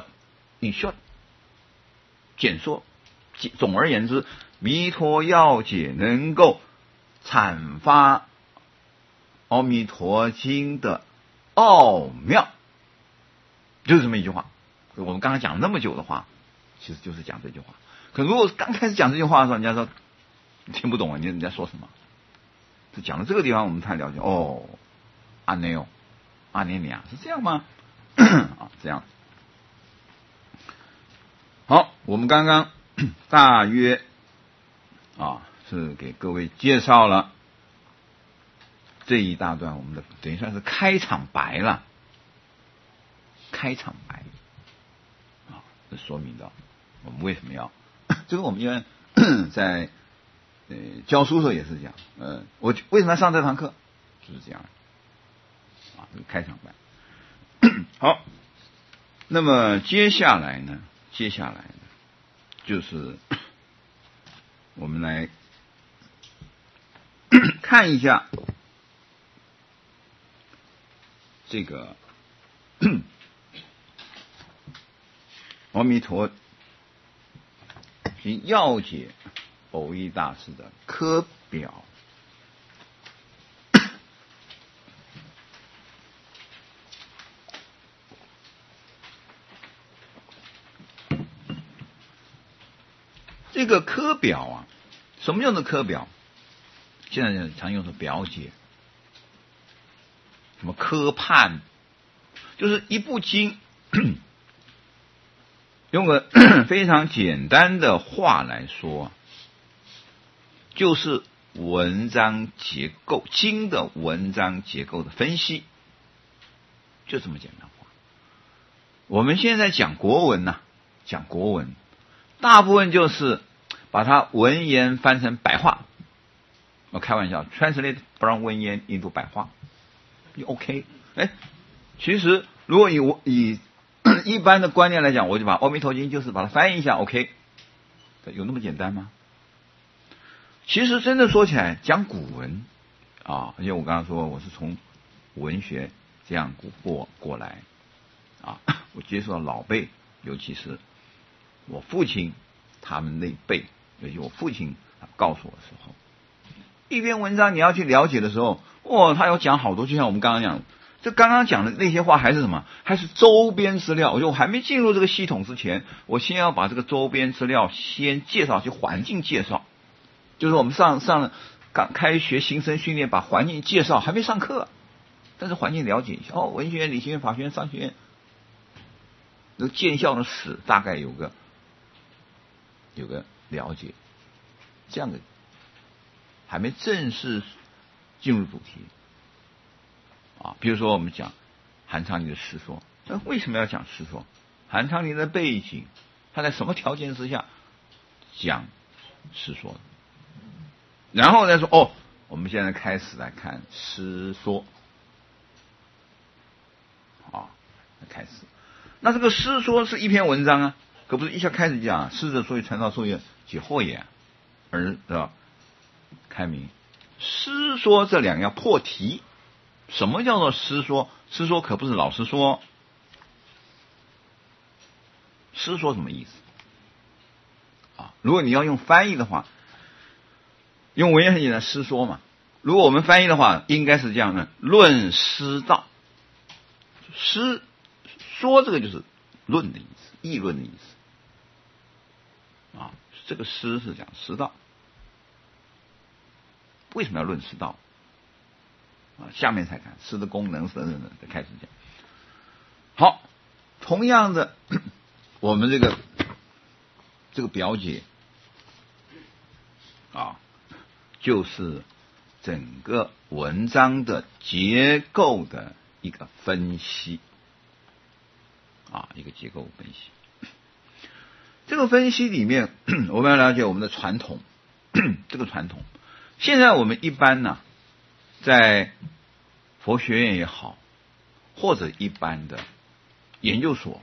A: 简说。总而言之，弥陀要解能够阐发阿弥陀经的奥妙，就是这么一句话。我们刚才讲那么久的话，其实就是讲这句话。可如果刚开始讲这句话的时候，人家说听不懂啊，人家说什么？就讲到这个地方，我们才了解哦，阿内哦，阿内尼亚是这样吗？啊，这样。好，我们刚刚大约是给各位介绍了这一大段，我们的等于算是开场白了。开场白啊，这说明到我们为什么要这个我们一般在教书的时候也是这样。我为什么要上这堂课？就是这样啊，这个开场白。好，那么接下来呢，就是我们来看一下这个阿弥陀经要解蕅益大师的科表。这个科表啊，什么叫做科表？现在常用的表解，什么科判，就是一部经，用个非常简单的话来说，就是文章结构，经的文章结构的分析，就这么简单化。我们现在讲国文呐，讲国文，大部分就是把它文言翻成白话。我开玩笑 ，translate from 文言 into 白话，就 OK。其实如果以一般的观念来讲，我就把《阿弥陀经》就是把它翻译一下 ，OK， 有那么简单吗？其实真的说起来，讲古文啊，因为我刚刚说我是从文学这样过来啊，我接触到老辈，尤其是我父亲他们那辈，尤其我父亲告诉我的时候，一篇文章你要去了解的时候，他要讲好多，就像我们刚刚讲，这刚刚讲的那些话还是什么？还是周边资料。我还没进入这个系统之前，我先要把这个周边资料先介绍，就环境介绍。就是我们上了刚开学新生训练，把环境介绍，还没上课，但是环境了解一下。文学院、理学院、法学院、商学院，这个建校的史大概有个了解，这样的还没正式进入主题啊。比如说我们讲韩昌黎的师说，那为什么要讲师说？韩昌黎的背景，他在什么条件之下讲师说的？然后再说我们现在开始来看师说啊，开始。那这个师说是一篇文章啊，可不是一下开始讲师者，所以传道授业解惑也，而是吧？开明师说这两个要破题。什么叫做师说？师说可不是老师说。师说什么意思啊？如果你要用翻译的话，用文言很简单，师说嘛。如果我们翻译的话，应该是这样的：论师道。师说这个就是论的意思，议论的意思啊。这个师是讲师道。 为什么要论师道？下面才看师的功能等等的开始讲。好，同样的，我们这个表解就是整个文章的结构的一个分析一个结构分析。这个分析里面，我们要了解我们的传统，这个传统，现在我们一般呢，在佛学院也好，或者一般的研究所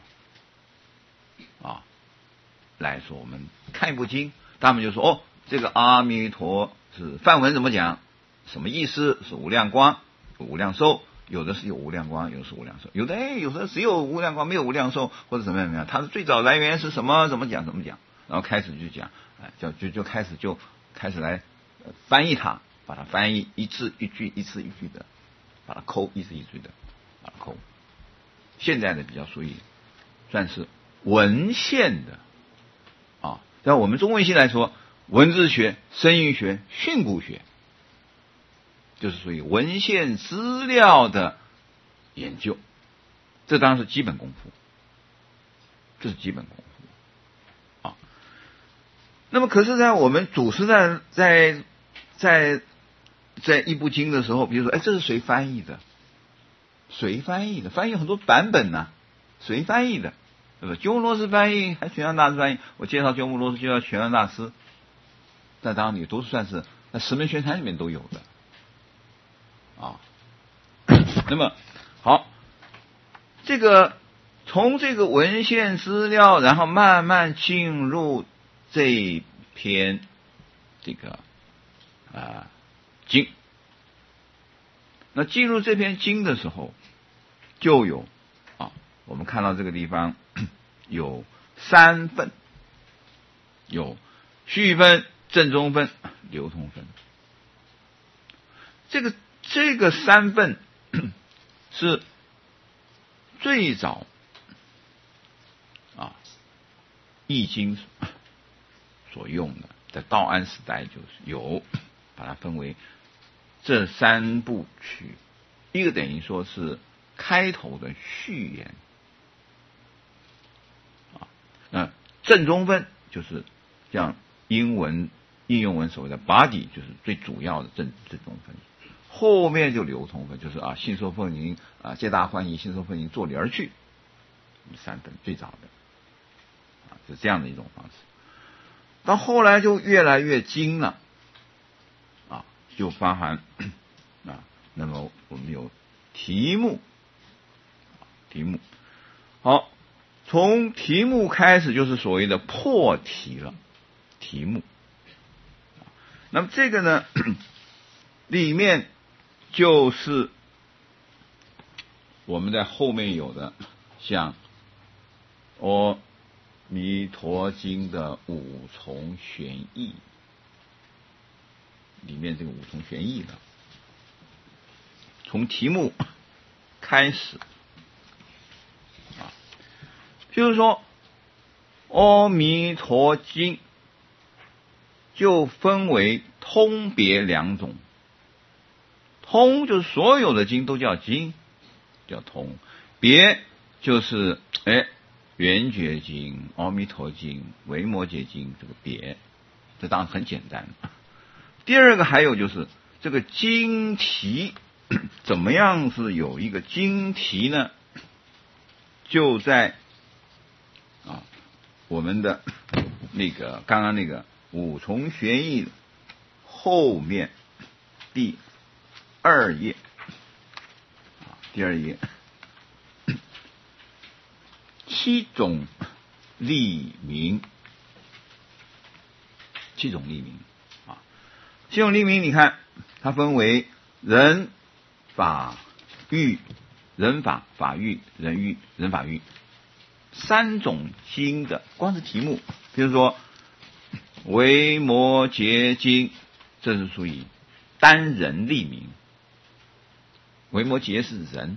A: 来说，我们看一部经，他们就说这个阿弥陀是梵文怎么讲，什么意思？是无量光、无量寿，有的是有无量光，有的是无量寿，有的只有无量光没有无量寿，或者怎么样，它的最早来源是什么？怎么讲？然后开始就讲，就开始来翻译它，把它翻译一字一句的，把它抠一字一句的把它抠。现在的比较算是文献的在我们中文系来说，文字学、声韵学、训诂学，就是属于文献资料的研究，这当然是基本功夫，这是基本功夫那么可是在我们祖师在一部经的时候，比如说这是谁翻译的？翻译很多版本呢，谁翻译的？对吧？鸠摩罗什翻译还是玄奘大师翻译？我介绍鸠摩罗什就叫玄奘大师，在当里都算是在十门玄禅里面都有的那么好，这个从这个文献资料，然后慢慢进入这一篇这个经。那进入这篇经的时候，就有我们看到这个地方有3分，有序分、正宗分、流通分。这个3分是最早易经所用的，在道安时代就是有把它分为这3部曲，一个等于说是开头的序言正宗分就是像英文应用文所谓的 body， 就是最主要的正宗分。后面就流通分，就是信受奉迎皆大欢喜，信受奉迎作礼而去，3分最早的是这样的一种方式。到后来就越来越精了就包含那么我们有题目好，从题目开始就是所谓的破题了，题目。那么这个呢里面就是我们在后面有的像阿弥陀经的五重玄义，里面这个五重玄义的从题目开始就是说阿弥陀经就分为通别2种，通就是所有的经都叫经，叫通；别就是圆觉经、阿弥陀经、维摩诘经，这个别，这当然很简单。第二个还有就是这个经题，怎么样是有一个经题呢？就在我们的刚刚那个五重玄义后面第2页，7种立名，7种立名7种立名，你看它分为人法欲、人法、法欲、人欲、人法欲3种经的，光是题目，比如说维摩诘经，这是属于单人立名，维摩诘是人；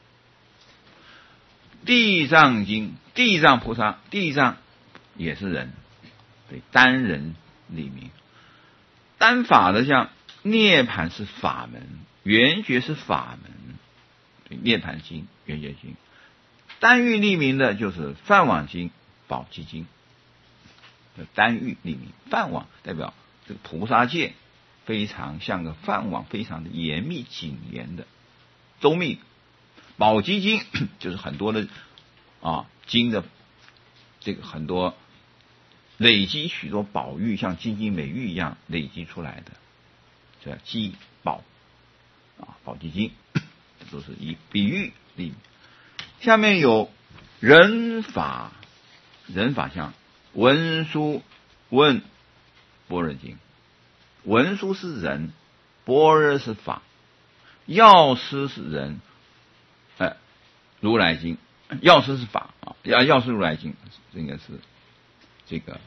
A: 地藏经，地藏菩萨，地藏也是人，对，单人立名。单法的像涅槃是法门，圆觉是法门，涅槃经、圆觉经。单欲立名的就是梵网经、宝积经。单欲立名，梵网代表这个菩萨戒非常像个梵网，非常的严密谨严的周密。宝积经就是很多的经的这个很多累积许多宝玉，像金金美玉一样累积出来的，这叫积宝宝积经，这都是以比喻立名。下面有人法，人法像文殊问般若经，文殊是人，般若是法，药师是人，如来经，药师是法药师如来经，应该是这个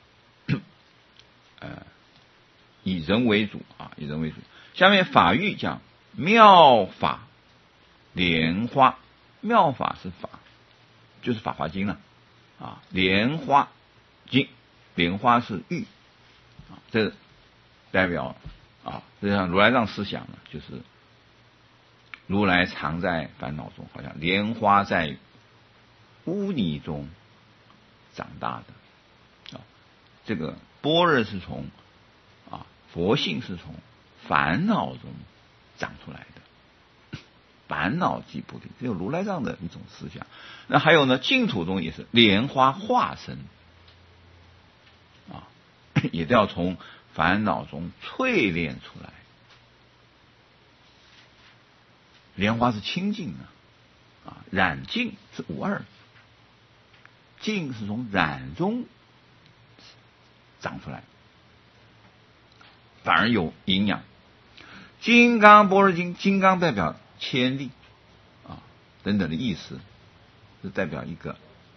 A: 以人为主以人为主。下面法喻讲妙法莲花，妙法是法，就是法华经了莲花经，莲花是喻这代表就像如来藏思想呢，就是如来常在烦恼中，好像莲花在污泥中长大的这个般若是从佛性是从烦恼中长出来的，烦恼即菩提，这有如来藏的一种思想。那还有呢，净土中也是莲花化身也都要从烦恼中淬炼出来。莲花是清净的染净是无二，净是从染中长出来，反而有营养。金刚般若经，金刚代表千力等等的意思，是代表一个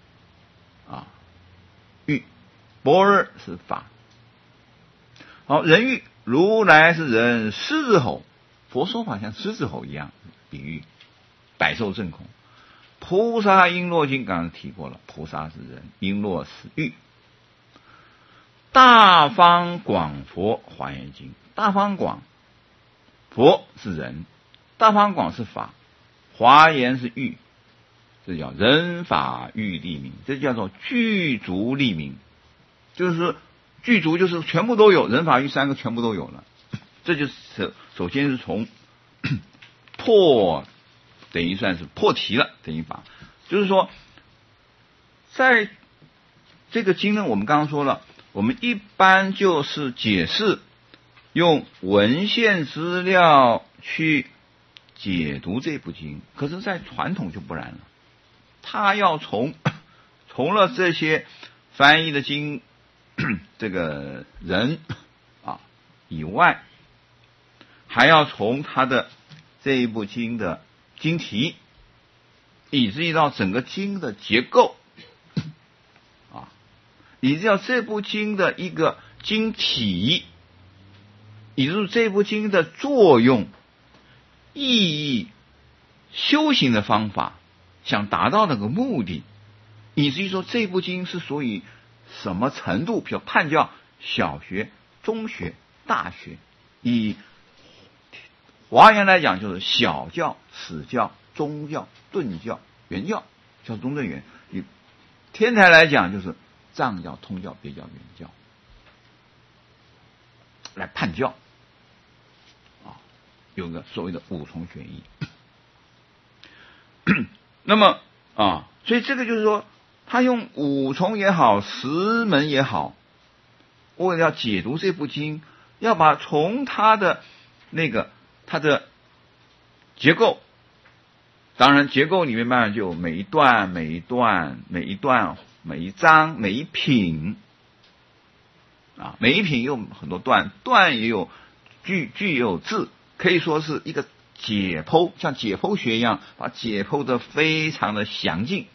A: 喻，般若是法。好，人喻，如来是人，狮子吼，佛说法像狮子吼一样，比喻百兽正恐。菩萨璎珞经刚刚提过了，菩萨是人，璎珞是喻。大方广佛华严经，大方广，佛是人，大方广是法，华严是喻，这叫人法喻立名，这叫做具足立名，就是具足就是全部都有，人法喻三个全部都有了。这就是首先是从破，等于算是破题了，等于把，就是说在这个经呢，我们刚刚说了，我们一般就是解释，用文献资料去解读这部经，可是在传统就不然了，他要从了这些翻译的经这个人以外，还要从他的这一部经的经题，以至于到整个经的结构以至于到这部经的一个经体，以至于这部经的作用、意义、修行的方法，想达到那个目的，以至于说这部经是属于什么程度，比如判教、小学、中学、大学。以华严来讲，就是小教、始教、中教、顿教、圆教，叫中正圆。以天台来讲，就是藏教、通教、别教、圆教，来判教有个所谓的五重玄义。那么所以这个就是说，他用五重也好，十门也好，为了要解读这部经，要把从它的它的结构，当然结构里面慢慢就有每一段、每一段、每一段、每一章、每一品每一品也有很多段，段也有句，句也有字，可以说是一个解剖，像解剖学一样，把解剖的非常的详尽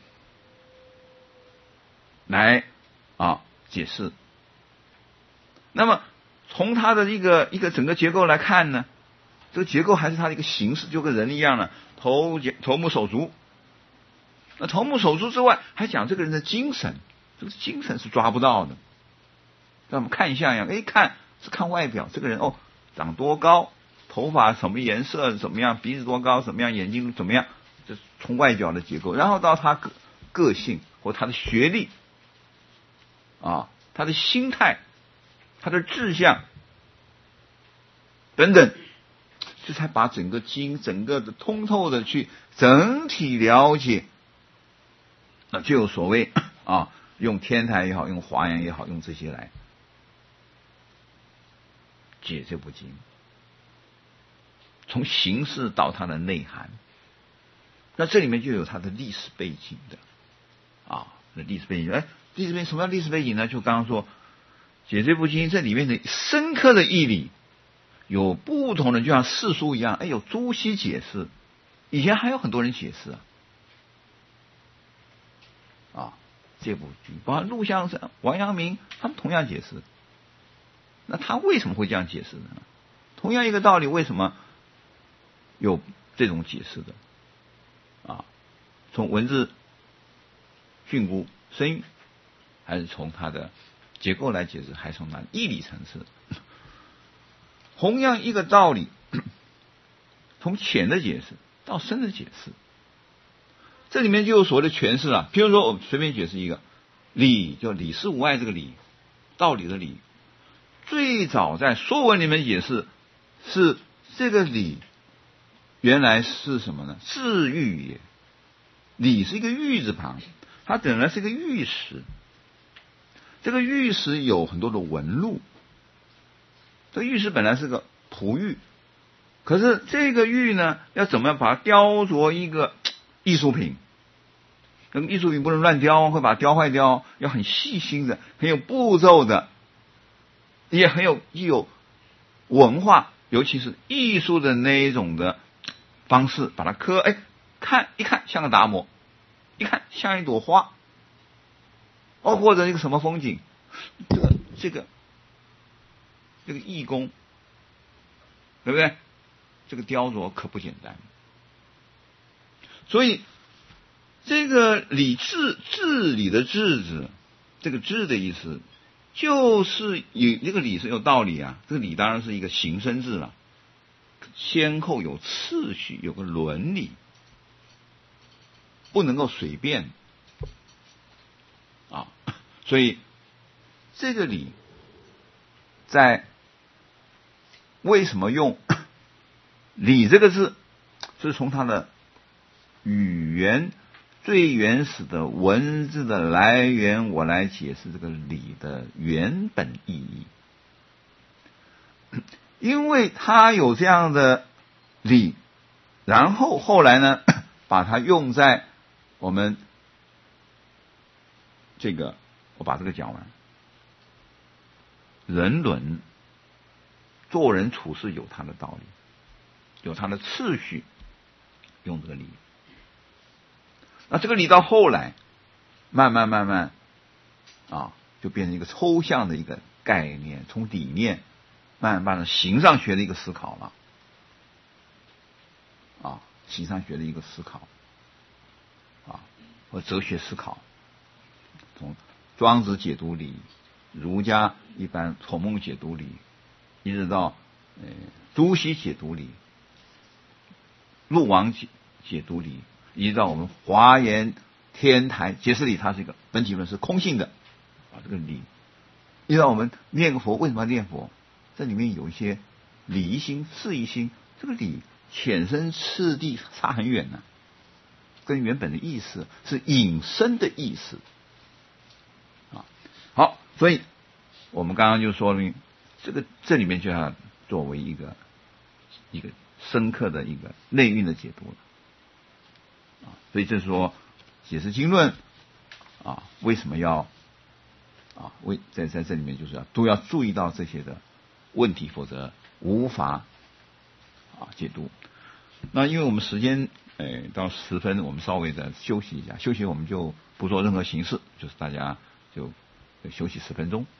A: 来解释。那么从它的一个整个结构来看呢，这个结构还是它的一个形式，就跟人一样了，头目手足。那头目手足之外，还讲这个人的精神，这个精神是抓不到的。让我们看一下一样，看是看外表，这个人长多高，头发什么颜色，怎么样，鼻子多高，怎么样，眼睛怎么样，这是从外表的结构，然后到他个性或他的学历啊，他的心态，他的志向等等，这才把整个基因整个的通透的去整体了解，那就有所谓啊，用天台也好，用华严也好，用这些来解这部经，从形式到它的内涵，那这里面就有它的历史背景的啊，那历史背景，历史背景什么叫历史背景呢？就刚刚说解这部经，这里面的深刻的义理有不同的，就像四书一样，有朱熹解释，以前还有很多人解释啊，这部经，包括陆象山、王阳明，他们同样解释。那他为什么会这样解释呢？同样一个道理，为什么有这种解释的？啊，从文字训诂声韵，还是从它的结构来解释，还是从它的义理层次？同样一个道理，从浅的解释到深的解释，这里面就有所谓的诠释了。譬如说，我们随便解释一个理，就理事无碍这个理，道理的理。最早在《说文》里面解释是这个理原来是什么呢？至玉也。理是一个玉字旁，它本来是一个玉石，这个玉石有很多的纹路，这个玉石本来是个璞玉，可是这个玉呢，要怎么样把它雕琢一个艺术品？那个艺术品不能乱雕，会把它雕坏掉，要很细心的，很有步骤的，也很有具有文化，尤其是艺术的那一种的方式，把它刻，一看像个达摩，一看像一朵花，或者一个什么风景，这个艺工，对不对？这个雕琢可不简单。所以这个理治理的治字，这个治的意思就是有这个理是有道理啊，这个理当然是一个形声字了，先后有次序，有个伦理，不能够随便啊。所以这个理在为什么用理这个字，是从它的语言最原始的文字的来源，我来解释这个理的原本意义。因为它有这样的理，然后后来呢，把它用在我们这个，我把这个讲完。人伦，做人处事有它的道理，有它的次序，用这个理。那这个理到后来，慢慢就变成一个抽象的一个概念，从理念慢慢的形上学的一个思考了，形上学的一个思考，或哲学思考，从庄子解读理，儒家一般从孟解读理，一直到朱熹解读理，陆王解读理，一直到我们华严天台解释理，它是一个本体论是空性的这个理，一直到我们念个佛，为什么要念佛？这里面有一些理一心、事一心，这个理浅深次第差很远呢，跟原本的意思是引申的意思好，所以我们刚刚就说了，这里面就要作为一个深刻的一个内蕴的解读了所以这是说解释经论为什么要在这里面就是都要注意到这些的问题，否则无法解读。那因为我们时间到10分，我们稍微的休息一下，休息我们就不做任何形式，就是大家就休息10分钟。